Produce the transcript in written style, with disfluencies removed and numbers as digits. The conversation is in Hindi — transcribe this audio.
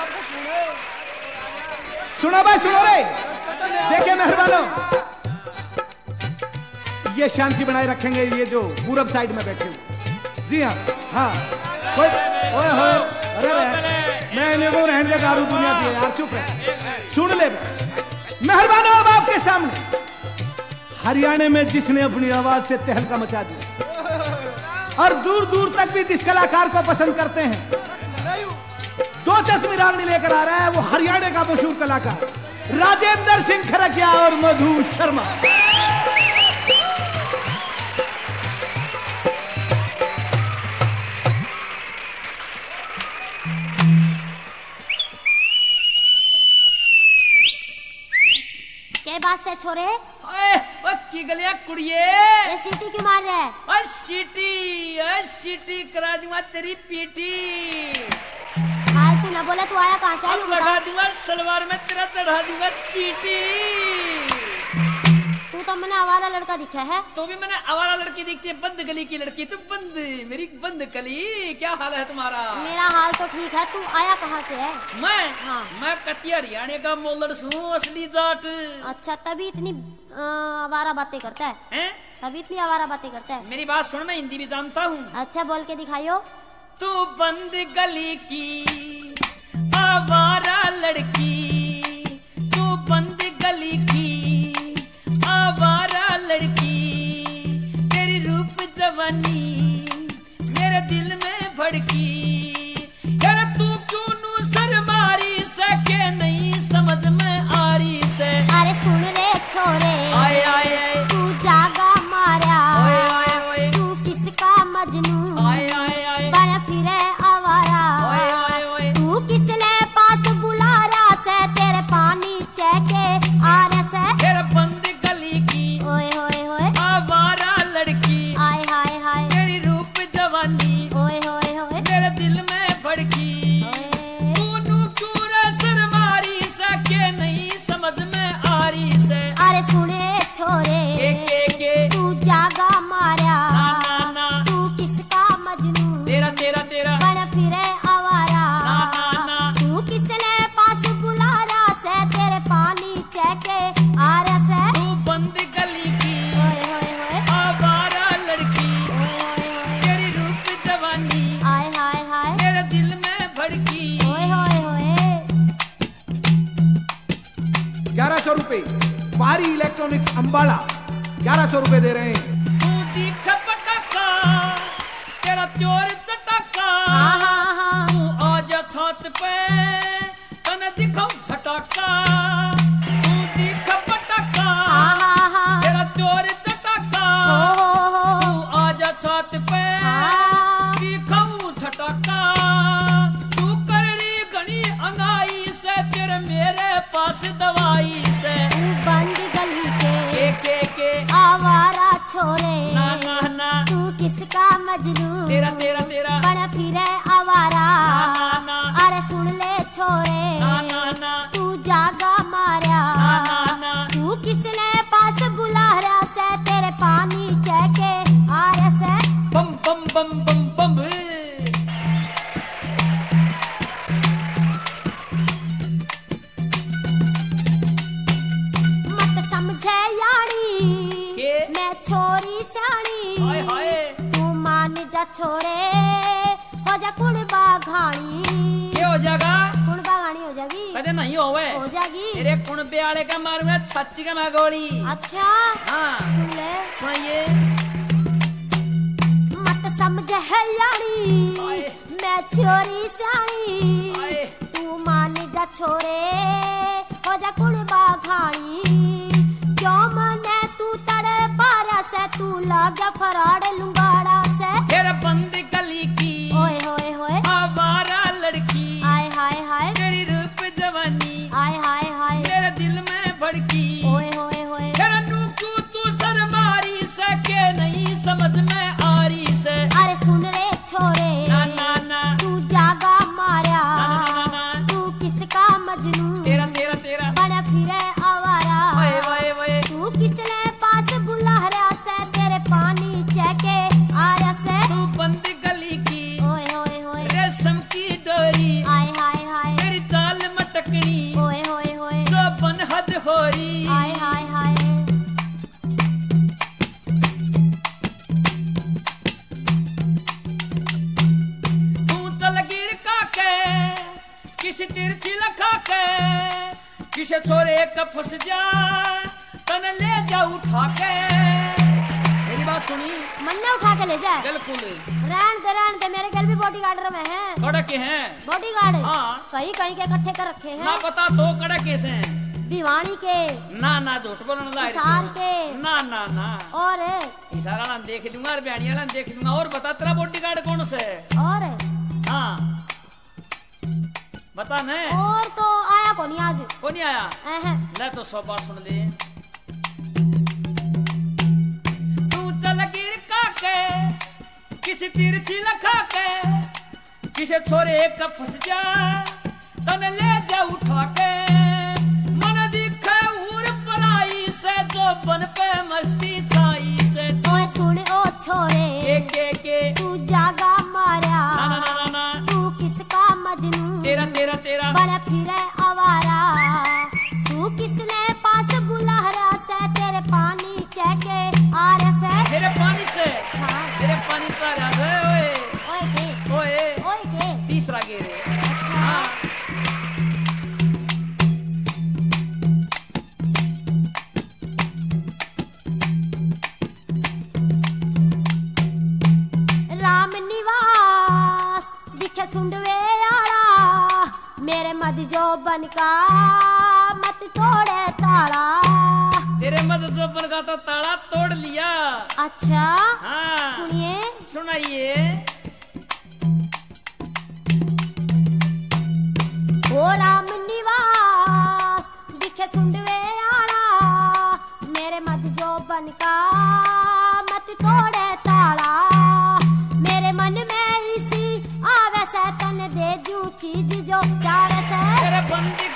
सुनो भाई सुनो रे, देखिए मेहरबानों, ये शांति बनाए रखेंगे ये जो पूरब साइड में बैठे हुए। जी हाँ हाँ, कोई ओए होए, अरे मैं इनको रहने दे, दारू दुनिया की है यार, चुप रहे। सुन ले मेहरबानों, अब आपके सामने हरियाणा में जिसने अपनी आवाज से तहलका मचा दी और दूर दूर तक भी जिस कलाकार को पसंद करते हैं, दो चश्मी रागनी लेकर आ रहा है वो हरियाणा का मशहूर कलाकार राजेंद्र सिंह खरकिया और मधु शर्मा। क्या बात से छोरे? की गलिया कुड़िए, ये सीटी क्यों मार रहा है? सीटी करा दूंगा तेरी पीटी। हाल तू ना बोले, तू आया कहाँ से? अब लगा दूंगा सलवार में, तेरा चढ़ा दूंगा चीटी। तू तो मैंने आवारा लड़का दिखा है। तो भी मैंने आवारा लड़की दिखती है, बंद गली की लड़की। तू बंद, मेरी बंद गली। क्या हाल है तुम्हारा? मेरा हाल तो ठीक है, तू आया कहाँ से है? मैं हाँ। मैं कटिया हरियाणा का मोलड़ हूँ, असली जाट। अच्छा, तभी इतनी आवारा बातें करता है? हैं? तभी इतनी आवारा बातें करता है? मेरी बात सुन, मैं हिंदी भी जानता हूँ। अच्छा, बोल के दिखाइयो। तू बंद गली की आवारा लड़की, तू बंद गली की आवारा लड़की, तेरी रूप जवानी मेरे दिल में भड़की। यार तू क्यों नू सर मारी सके, नहीं समझ में आ रही से। अरे सुन रे छोरे, आए आए आए, तू जागा मारा, ओए ओए ओए, तू किसका मजनू, आए आए आए, बन फिरे आवारा, ओए ओए ओए, तू किसने पास बुला रहा से, तेरे पानी चेके आ रहा से। तेरे बंद गली की ओए होए होए, आवारा लड़की, आय हाय हाय, तेरी रूप जवानी ओए होए होए, मेरे दिल में भड़की। तूनू क्यों रे सर मारी सके, नहीं समझ में आ रही से। अरे सुने छोरे, के तू जागा मारा, ना ना, तू किसका मजनू, तेरा तेरा तेरा, बन फिरे आवारा, ना तू किसने पास बुला रहा से, तेरे पानी चेके आ रहा से। तू बंद गली की ओए होए होए, आवारा लड़की, ओए होए होए, तेरी रूप जवानी आय हाय हाय, मेरे दिल में भड़की। ओए होए होए। 1100 रुपए मारी इलेक्ट्रॉनिक्स अंबाला 1100 रुपए दे रहे हैं। तू दिख पटाखा, तेरा त्योर चटाका, हाँ हाँ हाँ, तू आजा छत पे तने दिखाऊं झटाका। तू दिख पटाखा, हाँ हाँ हाँ, तेरा त्योर चटाका, हो तू आजा छत पे हाँ। दिखाऊं झटाका। तू कर रही घनी अंगाई से, तेरे मेरे पास दवाई से। तू बंद गली के आवारा छोरे, ना तू किसका मजनू, तेरा तेरा तेरा, बन फिरे आवारा। ना अरे सुन ले छोरे, ना तू जागा मारा, ना तू किसने पास बुला रहा से, तेरे पानी चेके आ रहा से। बम बम बम बम बम। मत समझे यानी के? मैं छोरी साणी, हाय हाय, तू मान जा छोरे, हो जा कुड़बा घाणी। ये हो जाएगा? कुड़बा घाणी हो जाएगी? कदे नहीं होवे, हो जाएगी। तेरे कुण ब्याले का मारूंगा छाती का मैं गोली। अच्छा, हाँ सुन ले, सुनाइए। मत समझे है यानी आए। मैं छोरी साणी, आए। तू मान जा छोरे, हो जा कुड़बा घाणी। क्यों मने तू तड़े पारा से, तू लागा फराड़ लुंगाड़ा से। तेरे बंद गली की ओए होए होए, आवारा लड़की, आय हाय हाय, तेरी रूप जवानी आय हाय हाय, मेरे दिल में भड़की। ओए होए होए, तेरा नू क्यों तू सर मारी सके, नहीं समझ में आ रही से। अरे सुन रे छोरे, ना तू जागा मारा, ना तू किसका मजनू, तेरा तेरा तेरा, बन फिरे आवारा। वाए वाए वाए, तू किसने पास बुला रहा से, तेरे पानी चेके आ रहा से। तू बंद गली किसी तिरछी लखा के किसे छोरे का फंस जा तन ले जा उठा के। मेरी बात सुनी, मन्ना उठा के ले जाए? बिल्कुल। रहन दे मेरे घर भी बॉडीगार्ड रहे हैं। कड़क के हैं बॉडीगार्ड? हाँ। कहीं कहीं के इकट्ठे कर रखे हैं। ना पता तो कड़क कैसे हैं? भिवानी के? ना झूठ बोलने लायक। हिसार के? ना और हिसार वाला देख लूंगा और बयानी वाला देख लूंगा। और बता तेरा बॉडीगार्ड कौन से? और हाँ बता न। और तो आया कौन आज? कौन नहीं आया? अहं। ले तो 100 बार सुन ले। तू चल गिर काके किसी तिरछी लखा के किसे छोरे का फंस जा तन ले जा उठा के। मन दिखे उर पराई से जो बन पे मस्ती छाई से। ओए सुन ओ छोरे के तू जागा मारा। ना तू किसका मजनू? तेरा बड़ा फिरे आवारा। तू किसने पास बुलाहरा से तेरे पानी चेके आ रहा से? तेरे पानी से? हाँ। तेरे पानी से आ रहा है। ओए के तीसरा गेरे। अच्छा। हाँ। राम निवास दिखे सुंडवे आला मेरे मद जो बन का मत तोड़े ताला। तेरे मद जो बन का तो ताला तोड़ लिया। अच्छा हाँ। सुनिए सुनाइए। ओ राम निवास दिखे सुंडवे आला मेरे मत जो बन का मत तोड़े ताला। मेरे मन में इसी आवे से तन दे जू चीज जो चार से। तेरे बंदी